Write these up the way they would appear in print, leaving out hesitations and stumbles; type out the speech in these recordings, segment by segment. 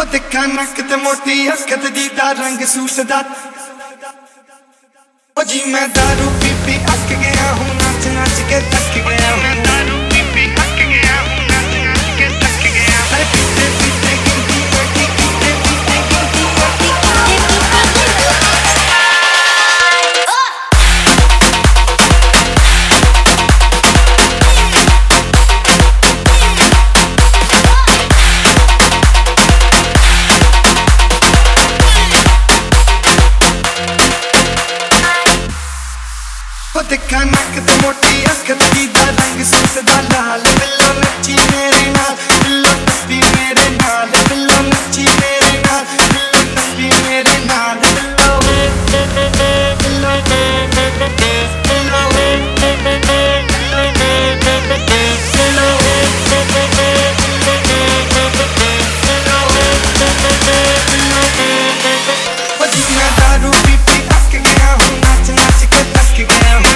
दिखा नक ते मोटी अखत दी दा रंग सूट दा ओ जी मैं दारू पी पी अक गया हूँ नाच नाच के थक गया हूँ मैं दारू पी पी अक गया हूँ नाच नाच के थक गया अरे पीते पीते गिनती करती पीते पीते गिनती करती दिखा नक ते मोटी अखत दी दा रंग सूट दा लाल बिल्लो नच्ची मेरे नाल बिल्लो टप्पी मेरे नाल बिल्लो नच्ची मेरे नाल बिल्लो टप्पी मेरे नाल बिल्लो बिल्लो मैं दारू पी पी अक गया हूँ नाच नाच के थक गया हूँ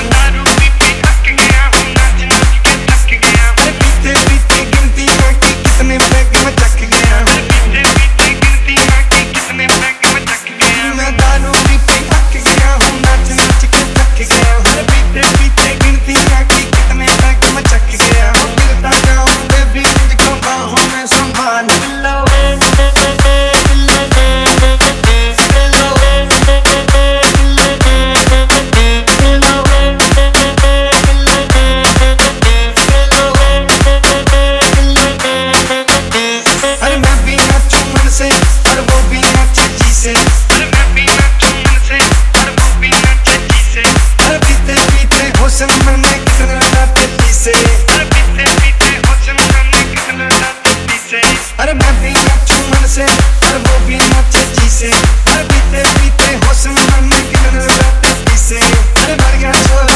अरे मैं भी नाचूं मन से और वो भी नाचे जी से अरे पीते पीते होश में मन कितना तेजी से अरे मर गया छोरा